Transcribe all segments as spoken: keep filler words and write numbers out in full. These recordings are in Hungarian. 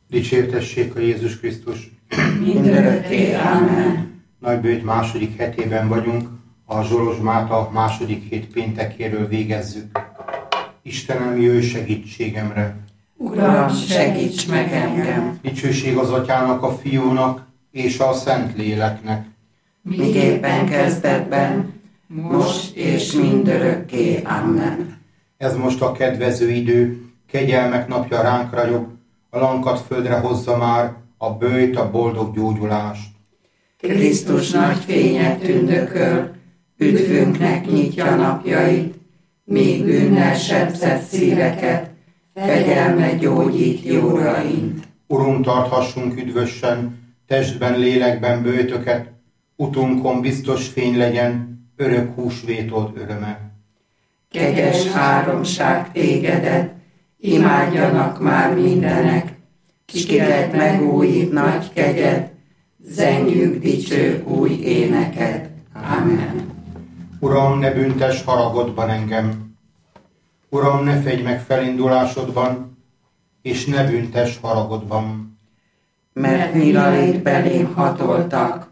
Dicsértessék a Jézus Krisztus! Mindörökké, ámen. Nagybőjt második hetében vagyunk, a Zsolozsmáta második hét péntekéről végezzük. Istenem, jöjj segítségemre! Uram, segíts meg engem! Dicsőség az Atyának, a Fiúnak és a Szentléleknek. Miképpen kezdetben, most és mindörökké, amen. Ez most a kedvező idő, kegyelmek napja ránk ragyog, a lankat földre hozza már, a böjt, a boldog gyógyulást. Krisztus nagy fénye tündököl, üdvünknek nyitja napjait, míg bűnnel sebzett szíveket, fegyelme gyógyít jóraint. Urunk, tarthassunk üdvösen, testben, lélekben böjtöket, utunkon biztos fény legyen, örök húsvétod öröme. Kegyes háromság tégedet, imádjanak már mindenek, kiket megújít nagy kegyed, zengjük dicső új éneket. Amen. Uram, ne büntess haragodban engem. Uram, ne fegy meg felindulásodban, és ne büntess haragodban. Mert nyilait belém hatoltak,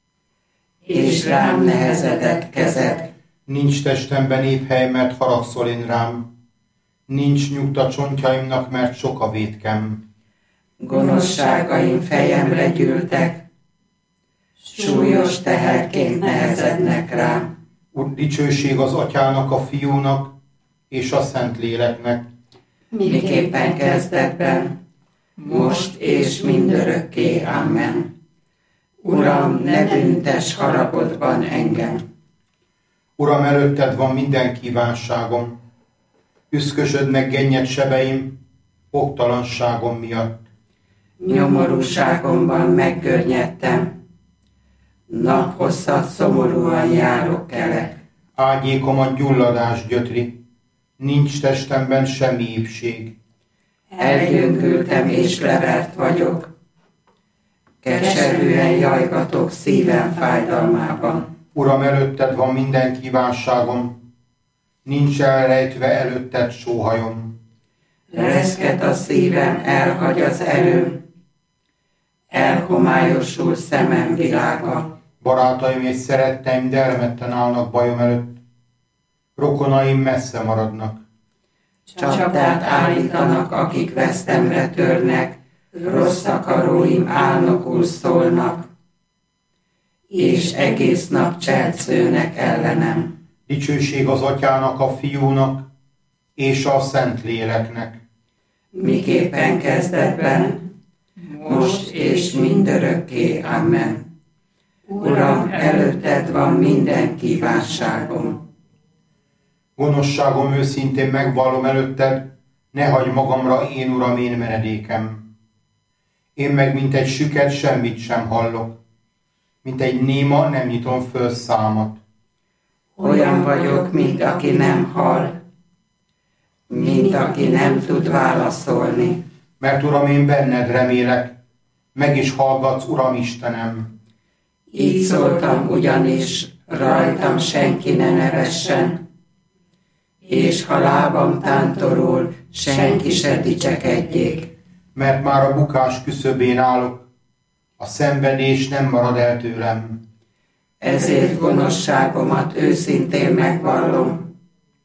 és rám nehezedett kezed. Nincs testemben épp hely, mert haragszol én rám. Nincs nyugta csontjaimnak, mert sok a vétkem. Gonoszságaim fejemre gyűltek, súlyos teherként nehezednek rám. Úr, dicsőség az Atyának, a Fiúnak és a Szentléleknek. Miképpen kezdetben, most és mindörökké, amen. Uram, ne büntess haragodban engem. Uram, előtted van minden kívánságom, üszkösödnek gennyed sebeim, oktalanságom miatt. Nyomorúságomban meggörnyedtem, naphosszat szomorúan járok kelek. Ágyékomat gyulladás gyötri, nincs testemben semmi épség. Elgyöngültem és levert vagyok, keserűen jajgatok szívem fájdalmában. Uram, előtted van minden kívánságom, nincs elrejtve előtted sóhajom. Reszket a szívem, elhagy az erőm, elhomályosul szemem világa. Barátaim és szeretteim dermedten állnak bajom előtt, rokonaim messze maradnak. Csapdát állítanak, akik vesztemre törnek, rossz akaróim álnokul szólnak, és egész nap cselszőnek ellenem. Dicsőség az Atyának, a Fiúnak és a Szentléleknek. Miképpen kezdetben, most és mindörökké, amen. Uram, előtted van minden kívánságom. Gonoszságom őszintén megvallom előtted, ne hagyj magamra, én Uram, én menedékem. Én meg, mint egy süket, semmit sem hallok, mint egy néma, nem nyitom föl számat. Olyan vagyok, mint aki nem hall, mint aki nem tud válaszolni. Mert Uram, én benned remélek, meg is hallgatsz, Uram Istenem. Így szóltam ugyanis, rajtam senki ne nevessen, és ha lábam tántorul, senki se dicsekedjék. Mert már a bukás küszöbén állok, a szenvedés nem marad el tőlem. Ezért gonoszságomat őszintén megvallom,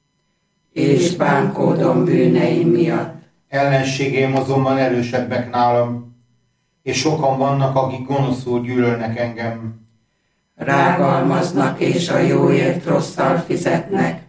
és bánkódom bűneim miatt. Ellenségeim azonban erősebbek nálam, és sokan vannak, akik gonoszul gyűlölnek engem. Rágalmaznak és a jóért rosszal fizetnek,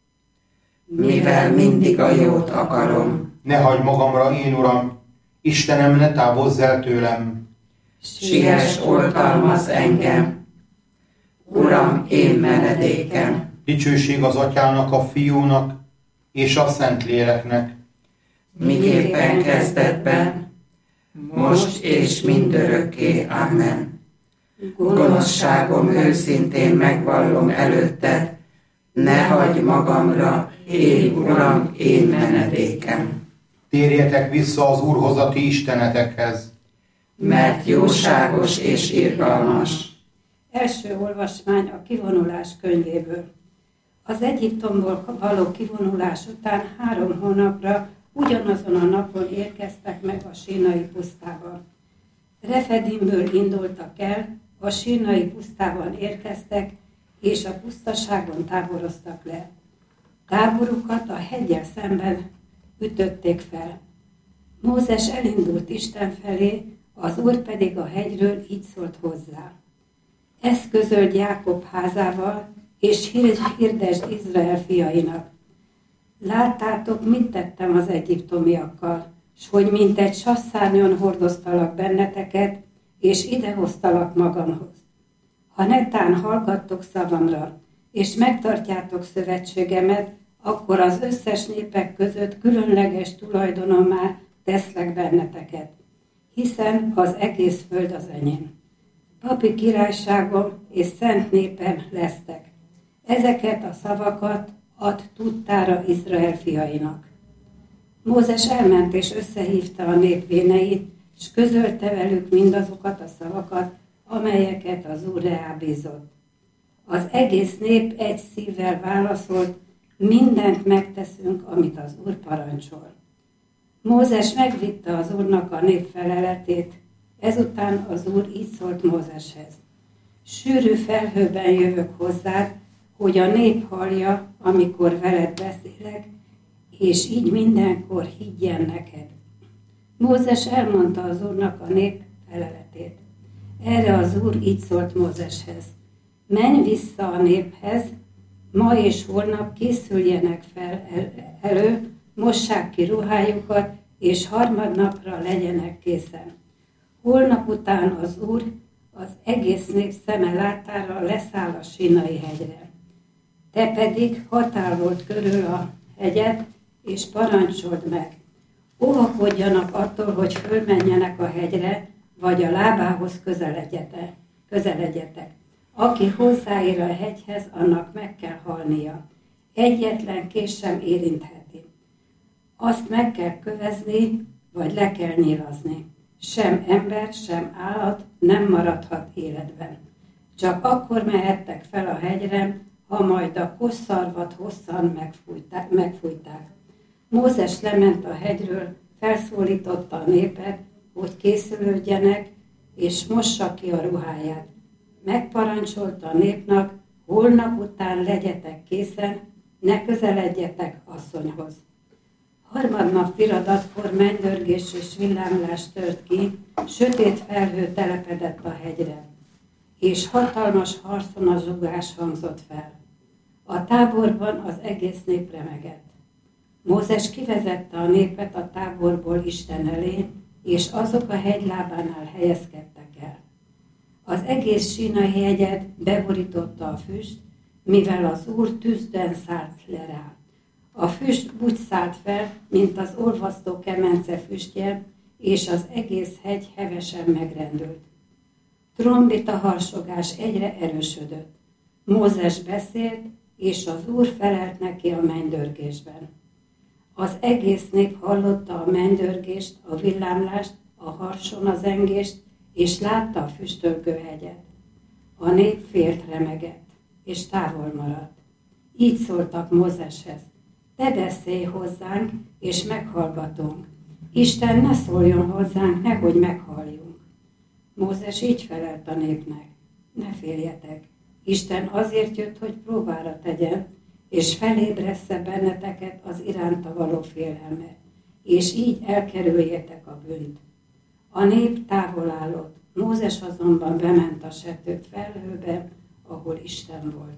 mivel mindig a jót akarom. Ne hagyj magamra, én Uram, Istenem, ne távozz el tőlem. Siess, oltalmaz engem, Uram, én menedékem. Dicsőség az Atyának, a Fiúnak és a Szentléleknek. Miképpen kezdetben, most és mindörökké, amen. Gonoszságom őszintén megvallom előtted, ne hagyj magamra, én Uram, én menedékem. Térjetek vissza az Úrhoz, a ti istenetekhez. Mert jóságos és irgalmas. Első olvasmány a kivonulás könyvéből. Az Egyiptomból való kivonulás után három hónapra ugyanazon a napon érkeztek meg a sínai pusztába. Refedimből indultak el, a sínai pusztában érkeztek, és a pusztaságon táboroztak le. Táborukat a heggyel szemben ütötték fel. Mózes elindult Isten felé, az Úr pedig a hegyről így szólt hozzá. Ezt közöld Jákob házával, és hirdesd Izrael fiainak. Láttátok, mit tettem az egyiptomiakkal, s hogy mint egy sasszárnyon hordoztalak benneteket, és idehoztalak magamhoz. Ha netán hallgattok szavamra, és megtartjátok szövetségemet, akkor az összes népek között különleges tulajdonommá teszlek benneteket, hiszen az egész föld az enyém. Papi királyságom és szent népem lesztek. Ezeket a szavakat add tudtára Izrael fiainak. Mózes elment és összehívta a nép véneit, s közölte velük mindazokat a szavakat, amelyeket az Úr rábízott. Az egész nép egy szívvel válaszolt, mindent megteszünk, amit az Úr parancsol. Mózes megvitte az Úrnak a nép feleletét, ezután az Úr így szólt Mózeshez. Sűrű felhőben jövök hozzád, hogy a nép hallja, amikor veled beszélek, és így mindenkor higgyen neked. Mózes elmondta az Úrnak a nép feleletét. Erre az Úr így szólt Mózeshez. Menj vissza a néphez, ma és holnap készüljenek fel el- elő, mossák ki ruhájukat, és harmadnapra legyenek készen. Holnap után az Úr az egész nép szeme látára leszáll a Sínai hegyre. Te pedig határold körül a hegyet, és parancsold meg. Óvakodjanak attól, hogy fölmenjenek a hegyre, vagy a lábához közeledjetek. közeledjetek. Aki hozzáér a hegyhez, annak meg kell halnia. Egyetlen kés sem érintheti. Azt meg kell kövezni, vagy le kell nyilazni. Sem ember, sem állat nem maradhat életben. Csak akkor mehettek fel a hegyre, ha majd a kosszarvat hosszan megfújták. megfújták. Mózes lement a hegyről, felszólította a népet, hogy készülődjenek, és mossa ki a ruháját. Megparancsolta a népnek, holnap után legyetek készen, ne közeledjetek asszonyhoz. Harmadnap viradatkor mennydörgés és villámlás tört ki, sötét felhő telepedett a hegyre, és hatalmas harszonazsugás hangzott fel. A táborban az egész nép remegett. Mózes kivezette a népet a táborból Isten elé, és azok a hegylábánál helyezkedtek el. Az egész Sínai hegyet beborította a füst, mivel az Úr tűzden szállt le rá. A füst úgy szállt fel, mint az olvasztó kemence füstje, és az egész hegy hevesen megrendült. Trombita harsogás egyre erősödött. Mózes beszélt, és az Úr felelt neki a mennydörgésben. Az egész nép hallotta a mennydörgést, a villámlást, a harsonazengést, és látta a füstölgő hegyet. A nép félt remegett, és távol maradt. Így szóltak Mózeshez: te beszélj hozzánk, és meghallgatunk. Isten ne szóljon hozzánk, nehogy meghalljunk. Mózes így felelt a népnek: ne féljetek, Isten azért jött, hogy próbára tegyen, és felébressze benneteket az iránta való félelmet, és így elkerüljétek a bűnt. A nép távol állott, Mózes azonban bement a sötét felhőbe, ahol Isten volt.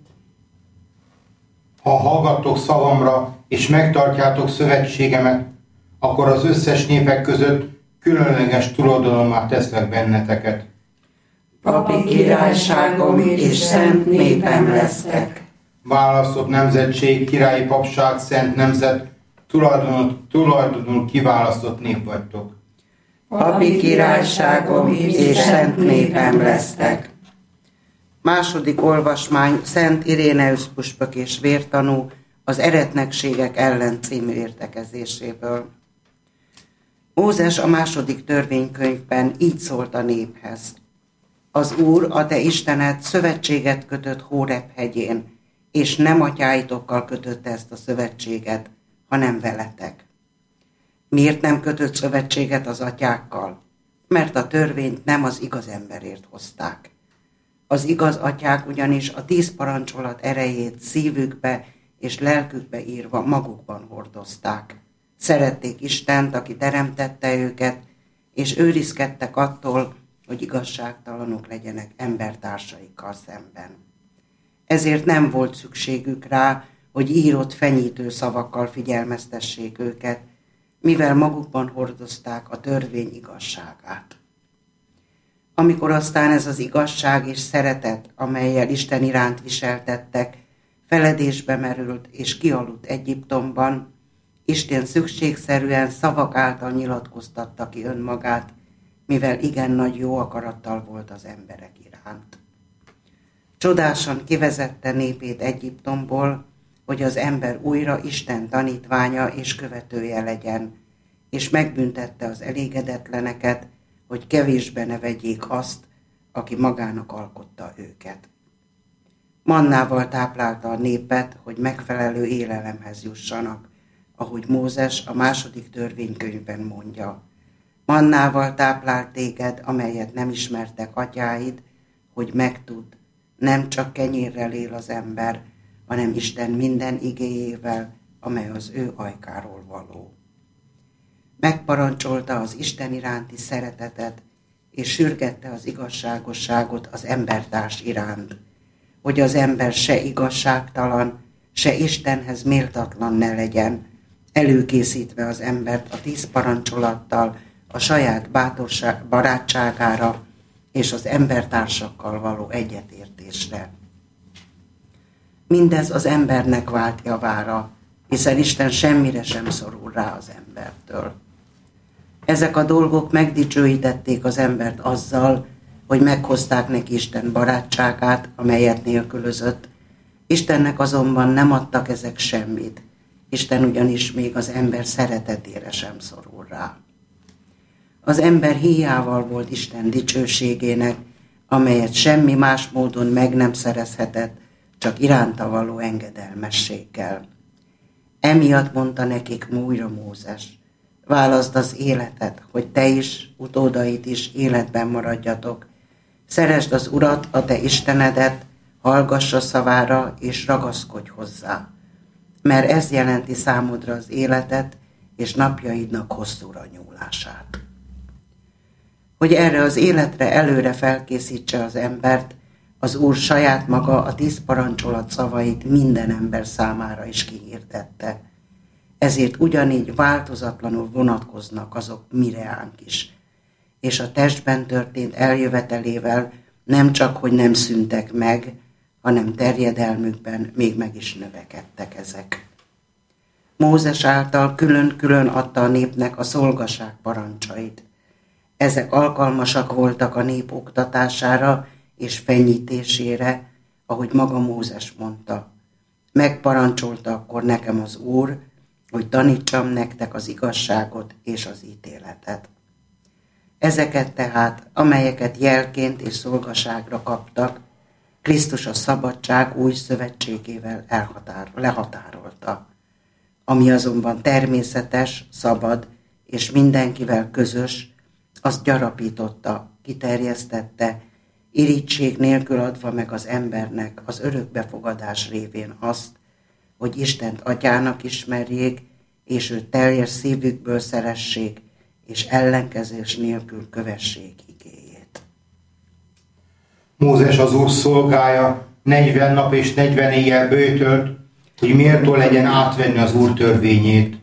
Ha hallgattok szavamra, és megtartjátok szövetségemet, akkor az összes népek között különleges tulajdonommá teszlek benneteket. Papi királyságom és szent népem lesztek. Választott nemzetség, királyi papság, szent nemzet, tulajdonul, tulajdonul kiválasztott nép vagytok. Papi királyságom és szent népem lesztek. Második olvasmány Szent Iréneusz püspök és vértanú az Eretnekségek ellen című értekezéséből. Mózes a második törvénykönyvben így szólt a néphez: az Úr, a te Istened szövetséget kötött Hóreb hegyén, és nem atyáitokkal kötötte ezt a szövetséget, hanem veletek. Miért nem kötött szövetséget az atyákkal? Mert a törvényt nem az igaz emberért hozták. Az igaz atyák ugyanis a tíz parancsolat erejét szívükbe és lelkükbe írva magukban hordozták. Szerették Istent, aki teremtette őket, és őrizkedtek attól, hogy igazságtalanok legyenek embertársaikkal szemben. Ezért nem volt szükségük rá, hogy írott fenyítő szavakkal figyelmeztessék őket, mivel magukban hordozták a törvény igazságát. Amikor aztán ez az igazság és szeretet, amellyel Isten iránt viseltettek, feledésbe merült és kialudt Egyiptomban, Isten szükségszerűen szavak által nyilatkoztatta ki önmagát, mivel igen nagy jó akarattal volt az emberek iránt. Csodásan kivezette népét Egyiptomból, hogy az ember újra Isten tanítványa és követője legyen, és megbüntette az elégedetleneket, hogy kevésbe ne vegyék azt, aki magának alkotta őket. Mannával táplálta a népet, hogy megfelelő élelemhez jussanak, ahogy Mózes a második törvénykönyvben mondja. Mannával táplált téged, amelyet nem ismertek atyáid, hogy megtudd, nem csak kenyérrel él az ember, hanem Isten minden igéjével, amely az ő ajkáról való. Megparancsolta az Isten iránti szeretetet, és sürgette az igazságosságot az embertárs iránt, hogy az ember se igazságtalan, se Istenhez méltatlan ne legyen, előkészítve az embert a tíz parancsolattal, a saját bátorság, barátságára és az embertársakkal való egyetértésre. Mindez az embernek vált javára, hiszen Isten semmire sem szorul rá az embertől. Ezek a dolgok megdicsőítették az embert azzal, hogy meghozták neki Isten barátságát, amelyet nélkülözött. Istennek azonban nem adtak ezek semmit. Isten ugyanis még az ember szeretetére sem szorul rá. Az ember híjával volt Isten dicsőségének, amelyet semmi más módon meg nem szerezhetett, csak iránta való engedelmességgel. Emiatt mondta nekik újra Mózes: válaszd az életet, hogy te is, utódaid is életben maradjatok. Szeresd az Urat, a te Istenedet, hallgass a szavára, és ragaszkodj hozzá. Mert ez jelenti számodra az életet, és napjaidnak hosszúra nyúlását. Hogy erre az életre előre felkészítse az embert, az Úr saját maga a tíz parancsolat szavait minden ember számára is kihirdette. Ezért ugyanígy változatlanul vonatkoznak azok mireánk is. És a testben történt eljövetelével nem csak, hogy nem szűntek meg, hanem terjedelmükben még meg is növekedtek ezek. Mózes által külön-külön adta a népnek a szolgaság parancsait. Ezek alkalmasak voltak a nép oktatására és fenyítésére, ahogy maga Mózes mondta. Megparancsolta akkor nekem az Úr, hogy tanítsam nektek az igazságot és az ítéletet. Ezeket tehát, amelyeket jelként és szolgaságra kaptak, Krisztus a szabadság új szövetségével elhatár, lehatárolta. Ami azonban természetes, szabad és mindenkivel közös, azt gyarapította, kiterjesztette, irigység nélkül adva meg az embernek az örökbefogadás révén azt, hogy Istent atyának ismerjék, és őt teljes szívükből szeressék, és ellenkezés nélkül kövessék igéjét. Mózes az Úr szolgája negyven nap és negyven éjjel böjtölt, hogy méltó legyen átvenni az Úr törvényét.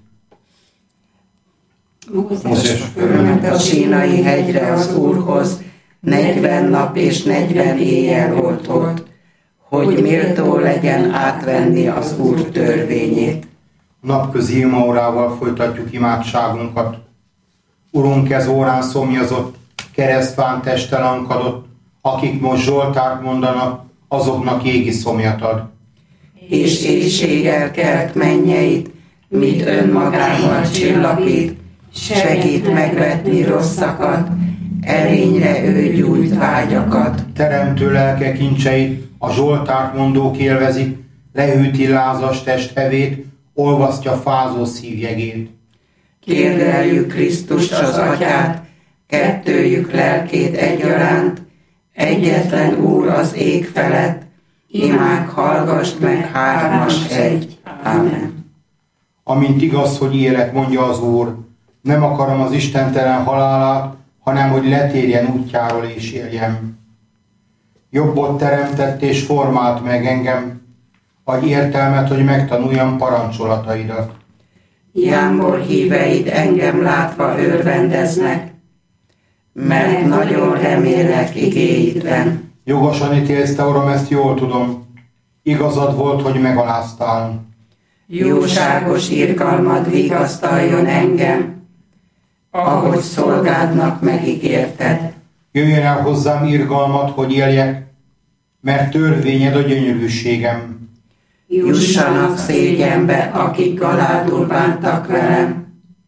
Mózes fölment a Sínai hegyre az Úrhoz, negyven nap és negyven éjjel volt ott, hogy méltó legyen átvenni az Úr törvényét. Napközi imaórával folytatjuk imádságunkat. Urunk, ez órán szomjazott, keresztván testen ankadott, akik most Zsoltárt mondanak, azoknak égi szomjat ad. És éjséggel kelt mennyeit, mit önmagával csillapít, segít megvetni rosszakat, erényre ő gyújt vágyakat. Teremtő lelke kincseit a Zsoltárt mondók élvezik, lehűti lázas testhevét, olvasztja fázó szívjegét. Kérleljük Krisztust az Atyát, kettőjük lelkét egyaránt, egyetlen Úr az ég felett, imánk hallgassd meg hármas egy. Amen. Amint igaz, hogy élek, mondja az Úr, nem akarom az istentelen halálát, hanem hogy letérjen útjáról és éljem. Jobbot teremtett és formált meg engem, adj értelmet, hogy megtanuljam parancsolataidat. Jámbor híveid engem látva örvendeznek, mert nagyon remélek igéidben. Jogosan ítélsz, te, Uram, ezt jól tudom. Igazad volt, hogy megaláztál. Jóságos irgalmad vigasztaljon engem, ahogy szolgádnak megígérted. Jöjjön el hozzám irgalmat, hogy éljek, mert törvényed a gyönyörűségem. Jussanak szégyenbe, akik galádul bántak velem.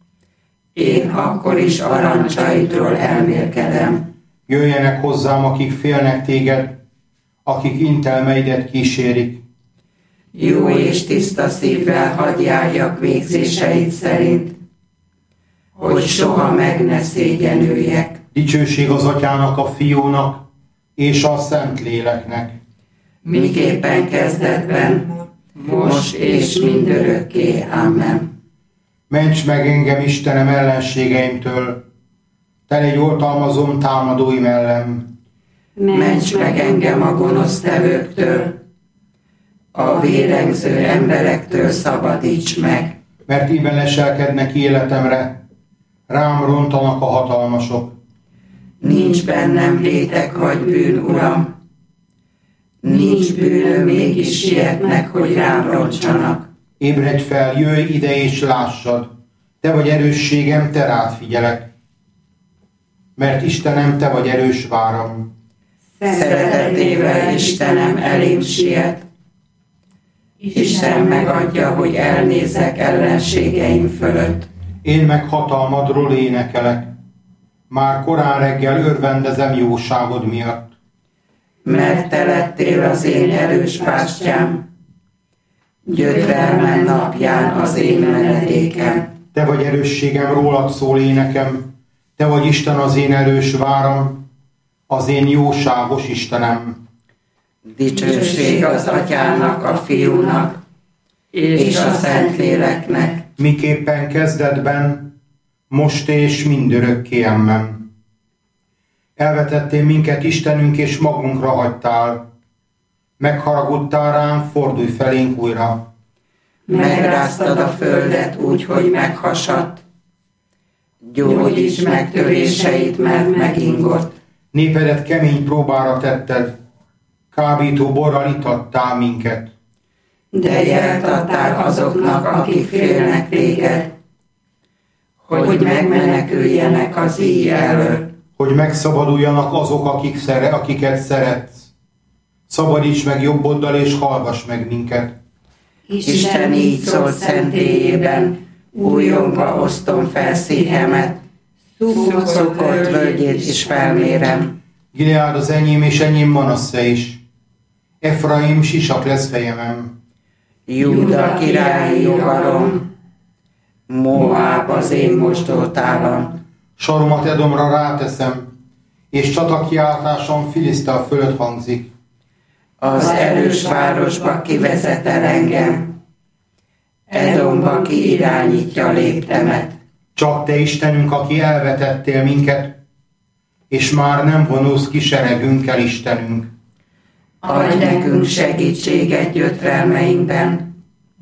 Én akkor is arancsaidról elmélkedem. Jöjjenek hozzám, akik félnek téged, akik intelmeidet kísérik. Jó és tiszta szívvel hadd járjak végzéseid szerint, hogy soha meg ne szégyenüljek. Dicsőség az Atyának, a Fiúnak és a Szentléleknek. Miképpen kezdetben, most és mindörökké. Amen. Ments meg engem, Istenem, ellenségeimtől, te légy oltalmazom támadóim ellen. Ments meg engem a gonosztevőktől, a vérengző emberektől szabadíts meg. Mert íme leselkednek életemre, rám rontanak a hatalmasok. Nincs bennem vétek vagy bűn, Uram. Nincs bűnöm, mégis sietnek, hogy rám roncsanak. Ébredj fel, jöjj ide és lássad, te vagy erősségem, te rád figyelek. Mert Istenem, te vagy erős váram. Szeretetével Istenem elém siet. Isten megadja, hogy elnézzek ellenségeim fölött. Én meg hatalmadról énekelek. Már korán reggel örvendezem jóságod miatt. Mert te lettél az én erős bástyám, gyötrelmen napján az én menedékem. Te vagy erősségem, rólad szól énekem. Te vagy Isten, az én erős váram, az én jóságos Istenem. Dicsőség az Atyának, a Fiúnak és a Szentléleknek. Miképpen kezdetben, most és mindörökké. Amen. Elvetettél minket, Istenünk, és magunkra hagytál. Megharagudtál ránk, fordulj felénk újra. Megráztad a földet úgy, hogy meghasadt. Gyógyíts meg töréseit, mert megingott. Népedet kemény próbára tetted, kábító borral itattál minket. De jelt adtál azoknak, akik félnek téged, hogy megmeneküljenek az íj elől. Hogy megszabaduljanak azok, akik szere, akiket szeretsz. Szabadíts meg jobboddal, és hallgass meg minket. Isten így szólt szentélyében, újongva osztom fel szívemet, szukott völgyét is felmérem. Gileád az enyém, és enyém Manasszé is. Efraim sisak lesz fejemem. Júda királyi jogarom, Moáb az én mosdótávam. Saromat Edomra ráteszem, és csatakiáltásom Filisztea fölött hangzik. Az erős városba kivezet el engem, Edomba kiirányítja léptemet. Csak te, Istenünk, aki elvetettél minket, és már nem vonulsz ki seregünkkel, Istenünk. Adj nekünk segítséget gyötrelmeinkben,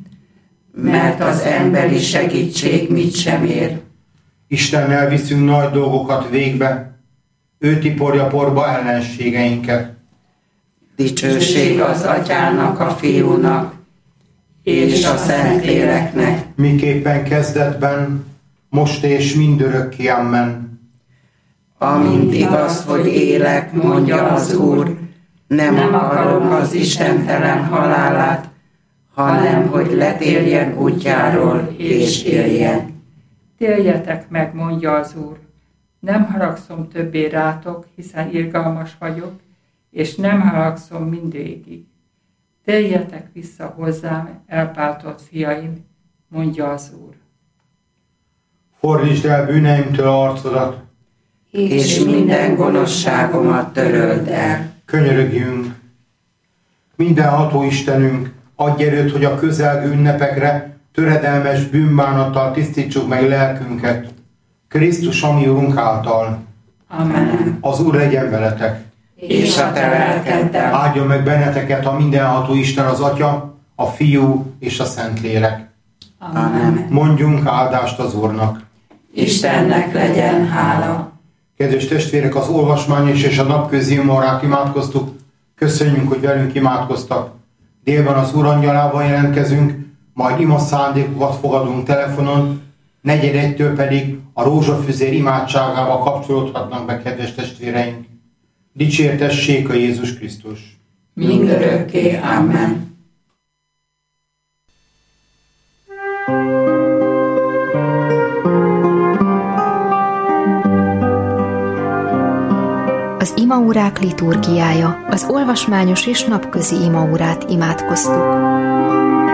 mert az emberi segítség mit sem ér. Istennel viszünk nagy dolgokat végbe, ő tiporja porba ellenségeinket. Dicsőség az Atyának, a Fiúnak és a Szentléleknek. Miképpen kezdetben, most és mindörökké. Amen. Amint igaz, hogy élek, mondja az Úr, nem, nem akarom az istentelen halálát, hanem hogy letérjen útjáról és éljen. Térjetek meg, mondja az Úr, nem haragszom többé rátok, hiszen irgalmas vagyok, és nem haragszom mindvégig. Térjetek vissza hozzám, elpártott fiaim, mondja az Úr. Fordítsd el bűneimtől arcodat, és minden gonoszságomat töröld el. Könyörögjünk. Mindenható Istenünk, adj erőt, hogy a közelgő ünnepekre töredelmes bűnbánattal tisztítsuk meg lelkünket. Krisztus, ami Urunk által. Amen. Az Úr legyen veletek. És a te lelkeddel. Áldjon meg benneteket a mindenható Isten, az Atya, a Fiú és a Szentlélek. Amen. Mondjunk áldást az Úrnak. Istennek legyen hála. Kedves testvérek, az olvasmányos és a napközi imahórát imádkoztuk. Köszönjük, hogy velünk imádkoztak. Délben az Úr angyalával jelentkezünk, majd ima szándékokat fogadunk telefonon, negyed egytől pedig a rózsafüzér imádságába kapcsolódhatnak be, kedves testvéreink. Dicsértessék a Jézus Krisztus! Mindörökké. Amen. Az imaórák liturgiája, az olvasmányos és napközi imaórát imádkoztuk.